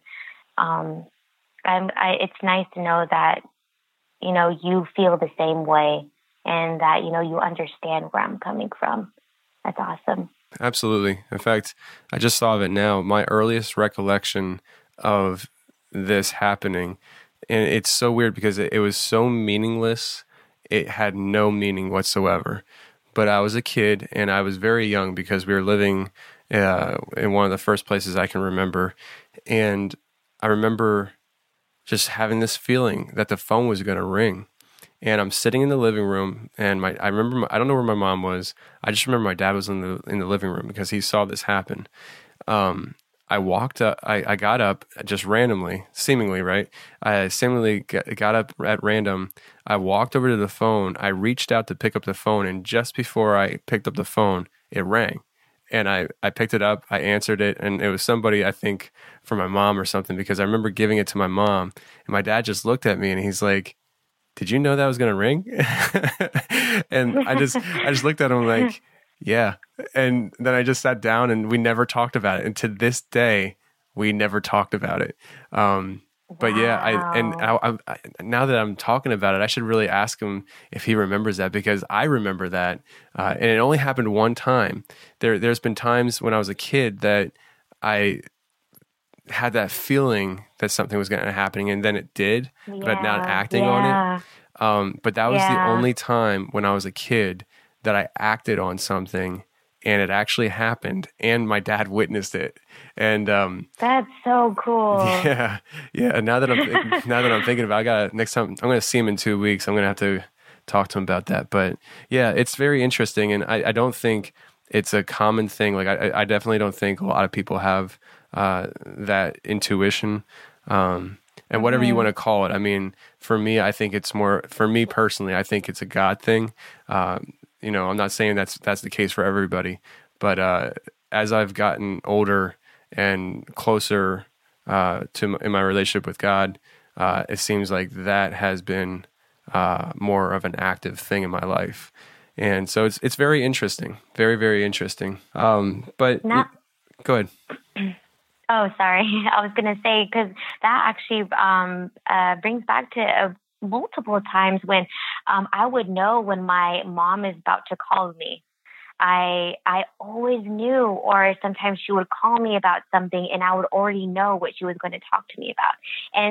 it's nice to know that, you feel the same way and that, you understand where I'm coming from. That's awesome. Absolutely. In fact, I just thought of it now. My earliest recollection of this happening, and it's so weird because it was so meaningless. It had no meaning whatsoever. But I was a kid, and I was very young because we were living in one of the first places I can remember. And I remember just having this feeling that the phone was going to ring. And I'm sitting in the living room, and I don't know where my mom was. I just remember my dad was in the living room because he saw this happen. I walked up, I got up just randomly, seemingly, right? I seemingly got up at random. I walked over to the phone. I reached out to pick up the phone, and just before I picked up the phone, it rang. And I picked it up, I answered it, and it was somebody, I think, from my mom or something, because I remember giving it to my mom, and my dad just looked at me, and he's like, "Did you know that was going to ring?" And I just looked at him like, yeah. And then I just sat down, and we never talked about it. And to this day, we never talked about it. But yeah, I now that I'm talking about it, I should really ask him if he remembers that, because I remember that. And it only happened one time. There's been times when I was a kid that I had that feeling that something was going to happen, and then it did, but not acting on it. But that was the only time when I was a kid that I acted on something, and it actually happened, and my dad witnessed it. And that's so cool. Yeah. Now that I'm thinking about it, next time I'm going to see him in 2 weeks. I'm going to have to talk to him about that. But yeah, it's very interesting, and I don't think it's a common thing. Like I definitely don't think a lot of people have that intuition, and whatever you want to call it. I mean, for me, I think it's more, for me personally, I think it's a God thing. I'm not saying that's the case for everybody, but as I've gotten older and closer in my relationship with God, it seems like that has been more of an active thing in my life. And so it's very interesting, very, very interesting. Go ahead. Oh, sorry. I was going to say, because that actually brings back to multiple times when I would know when my mom is about to call me. I always knew, or sometimes she would call me about something, and I would already know what she was going to talk to me about.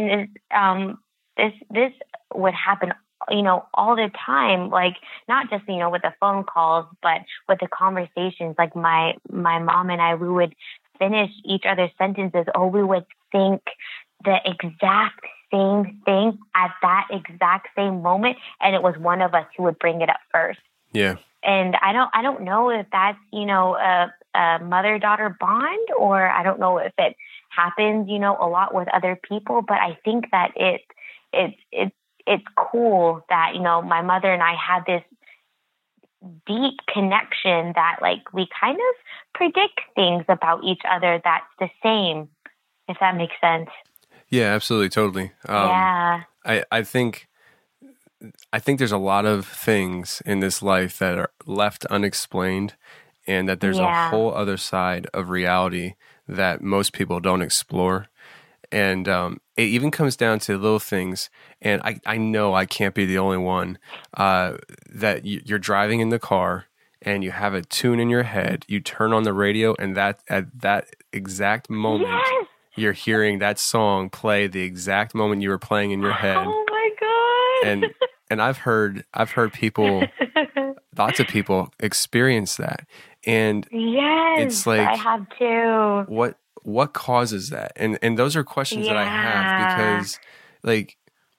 And this would happen, all the time, like not just, with the phone calls, but with the conversations. Like my mom and I, we would finish each other's sentences, or we would think the exact same thing at that exact same moment, and it was one of us who would bring it up first. Yeah. And I don't know if that's, a mother-daughter bond, or I don't know if it happens, a lot with other people, but I think that it's cool that, my mother and I had this deep connection that, like, we kind of predict things about each other that's the same, if that makes sense. Yeah, absolutely. Totally. I think there's a lot of things in this life that are left unexplained, and that there's a whole other side of reality that most people don't explore. And it even comes down to little things. And I know I can't be the only one that you're driving in the car and you have a tune in your head. You turn on the radio, and that at that exact moment, you're hearing that song play the exact moment you were playing in your head. Oh my God! And I've heard people, lots of people experience that. And yes, it's like, I have too. what causes that? And those are questions that I have, because like,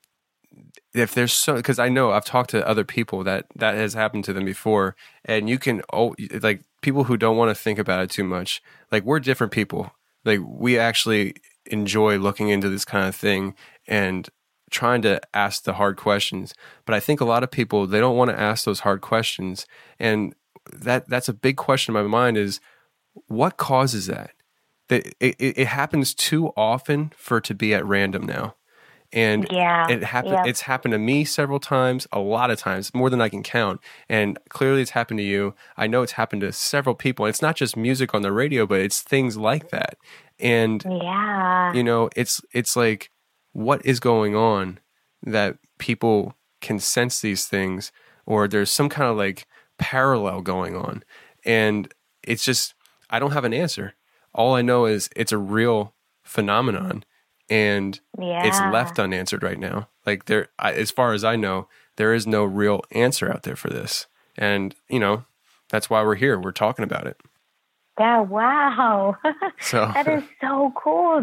if there's because I know I've talked to other people that has happened to them before, and you can, like, people who don't want to think about it too much, like, we're different people. Like, we actually enjoy looking into this kind of thing and trying to ask the hard questions. But I think a lot of people, they don't want to ask those hard questions. And that's a big question in my mind, is what causes that? It happens too often for it to be at random now. And it's happened to me several times, a lot of times, more than I can count. And clearly it's happened to you. I know it's happened to several people. And it's not just music on the radio, but it's things like that. And, you know, it's like, what is going on that people can sense these things, or there's some kind of like parallel going on. And it's just, I don't have an answer. All I know is it's a real phenomenon. And it's left unanswered right now. Like, as far as I know, there is no real answer out there for this. And, you know, that's why we're here. We're talking about it. Yeah, wow. So that is so cool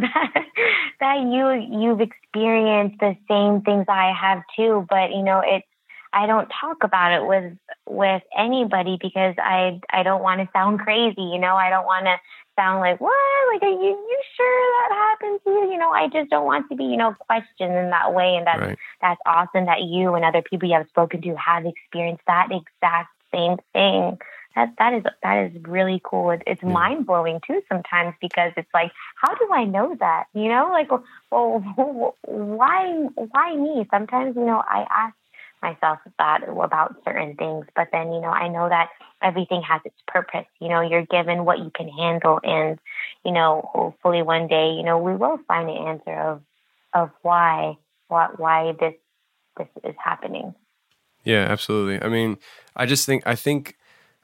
that you've experienced the same things I have too. But, you know, I don't talk about it with anybody, because I don't want to sound crazy. You know, I don't want to sound like, what? Like, are you sure that happened to you? You know, I just don't want to be, you know, questioned in that way. And that's awesome that you and other people you have spoken to have experienced that exact same thing. That is really cool. It's mind blowing too sometimes, because it's like, how do I know that? You know, like, well, why me? Sometimes, you know, I ask myself that about certain things, but then, you know, I know that everything has its purpose. You know, you're given what you can handle, and, you know, hopefully one day, you know, we will find an answer of why this is happening. Yeah, absolutely. I mean, I think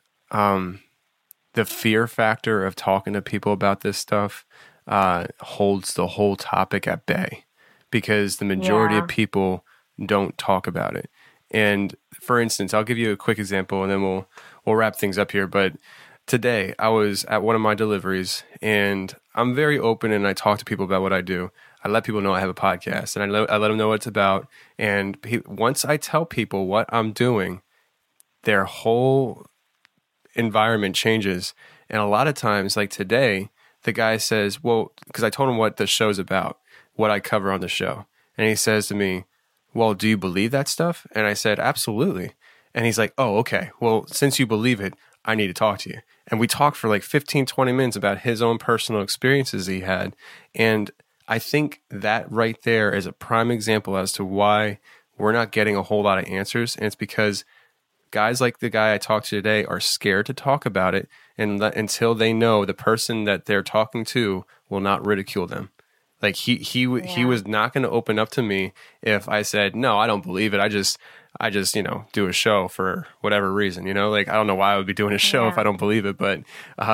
the fear factor of talking to people about this stuff holds the whole topic at bay, because the majority of people don't talk about it. And for instance, I'll give you a quick example, and then we'll wrap things up here. But today I was at one of my deliveries, and I'm very open, and I talk to people about what I do. I let people know I have a podcast, and I let them know what it's about. And once I tell people what I'm doing, their whole environment changes. And a lot of times, like today, the guy says, well, because I told him what the show's about, what I cover on the show. And he says to me, well, do you believe that stuff? And I said, absolutely. And he's like, oh, okay. Well, since you believe it, I need to talk to you. And we talked for like 15, 20 minutes about his own personal experiences he had. And I think that right there is a prime example as to why we're not getting a whole lot of answers. And it's because guys like the guy I talked to today are scared to talk about it, and until they know the person that they're talking to will not ridicule them. Like he was not going to open up to me if I said, no, I don't believe it. I just, you know, do a show for whatever reason, you know, like, I don't know why I would be doing a show if I don't believe it. But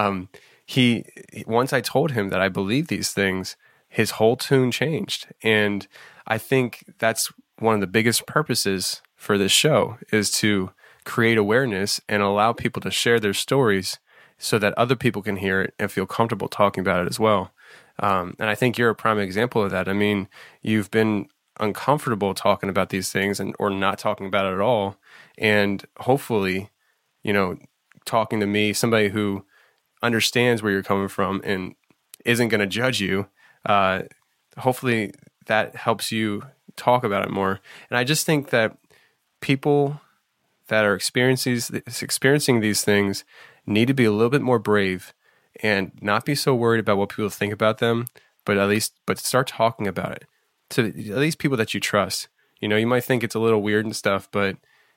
once I told him that I believe these things, his whole tune changed. And I think that's one of the biggest purposes for this show, is to create awareness and allow people to share their stories so that other people can hear it and feel comfortable talking about it as well. And I think you're a prime example of that. I mean, you've been uncomfortable talking about these things or not talking about it at all. And hopefully, you know, talking to me, somebody who understands where you're coming from and isn't going to judge you, hopefully that helps you talk about it more. And I just think that people that are experiencing these things need to be a little bit more brave and not be so worried about what people think about them, but start talking about it to at least people that you trust. You know, you might think it's a little weird and stuff, but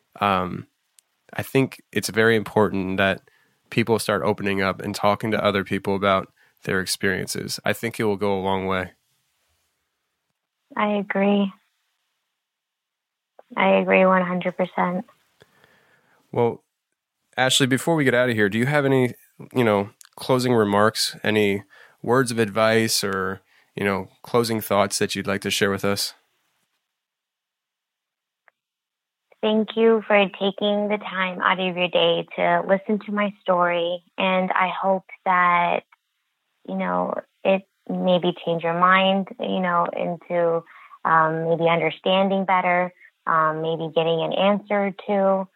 I think it's very important that people start opening up and talking to other people about their experiences. I think it will go a long way. I agree 100%. Well, Ashley, before we get out of here, do you have any, you know, closing remarks, any words of advice, or, you know, closing thoughts that you'd like to share with us? Thank you for taking the time out of your day to listen to my story. And I hope that, you know, maybe change your mind, into maybe understanding better, maybe getting an answer to.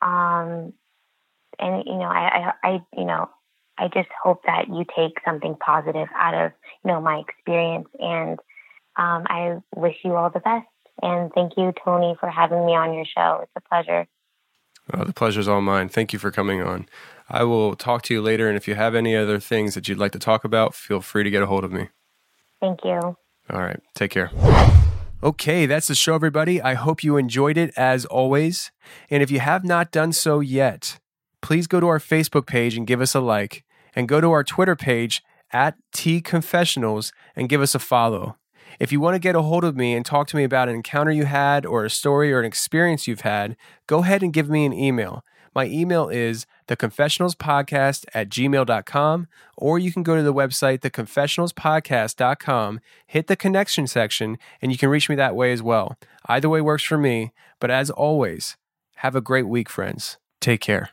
I just hope that you take something positive out of, my experience. And I wish you all the best. And thank you, Tony, for having me on your show. It's a pleasure. Oh, the pleasure's all mine. Thank you for coming on. I will talk to you later, and if you have any other things that you'd like to talk about, feel free to get a hold of me. Thank you. All right. Take care. Okay, that's the show, everybody. I hope you enjoyed it as always. And if you have not done so yet, please go to our Facebook page and give us a like, and go to our Twitter page @TConfessionals and give us a follow. If you want to get a hold of me and talk to me about an encounter you had or a story or an experience you've had, go ahead and give me an email. My email is theconfessionalspodcast@gmail.com, or you can go to the website, theconfessionalspodcast.com, hit the connection section, and you can reach me that way as well. Either way works for me, but as always, have a great week, friends. Take care.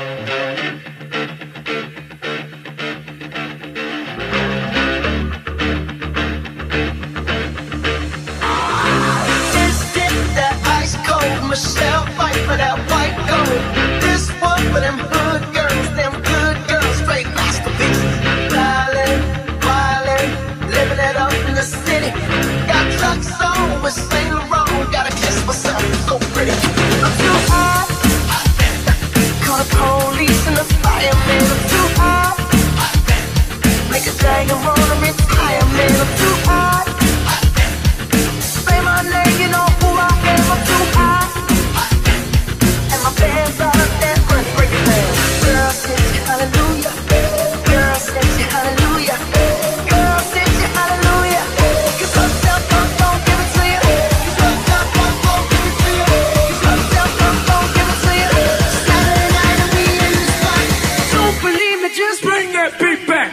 Michelle fight for that white gold. This one for them good girls, straight masterpieces. Wildin', living it up in the city. Got trucks on with Saint Laurent, gotta kiss myself, so pretty. I'm too hot. Call the police and the fireman. I'm too hot. Make a dragon wanna retire, man. I'm too hot. Say my name, you know who I am. I'm too hot. Bands out there, let's break it down. Girl, sing hallelujah. Girl, sing hallelujah. Girl, sing hallelujah. 'Cause uptown funk don't give it to you. 'Cause uptown funk don't give it to you. 'Cause uptown funk don't give it to you. Saturday night and we in the spot. Don't believe me, just bring that beat back.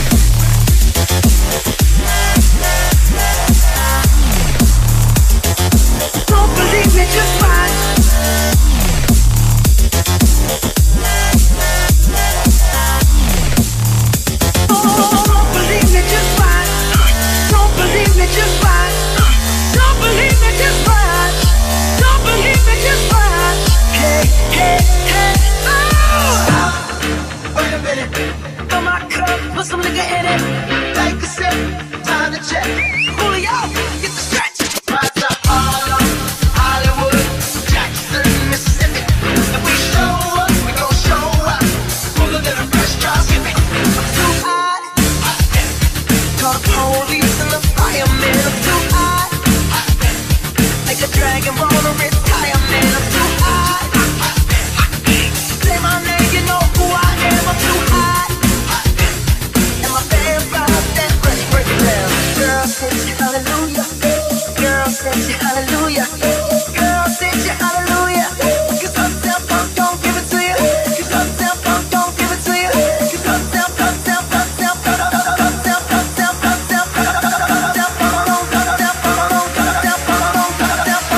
Don't believe me, just watch. Put some nigga in it. Take a sip, time to check. Julio, get the stretch. Right to Harlem, Hollywood, Jackson, Mississippi. If we show up, we gon' show out. Fuller than a fresh drop skipping. I'm too hot. Call the police and the fireman. I'm too hot. Like a dragon wanna retire, man. I'm too hot. Say my name, you know who I am. I'm too hot. Girl, sing hallelujah. Girl, sing hallelujah. Girl, sing hallelujah. 'Cause uptown funk don't give it to you. 'Cause uptown funk don't give it to you. 'Cause uptown funk don't give it to you. 'Cause uptown funk don't give it to you. 'Cause uptown funk don't give it to you. 'Cause uptown funk don't give it to you. 'Cause uptown funk don't give it to you. 'Cause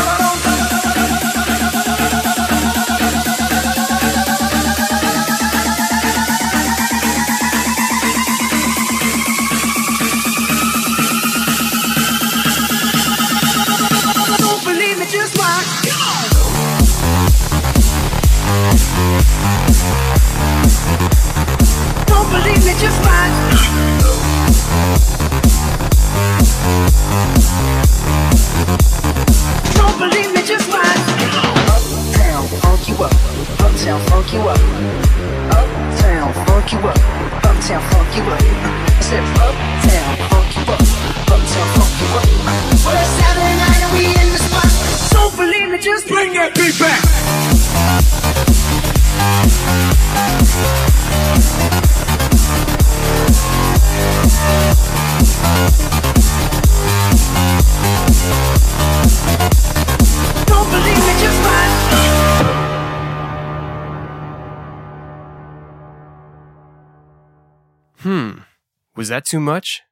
Was that too much?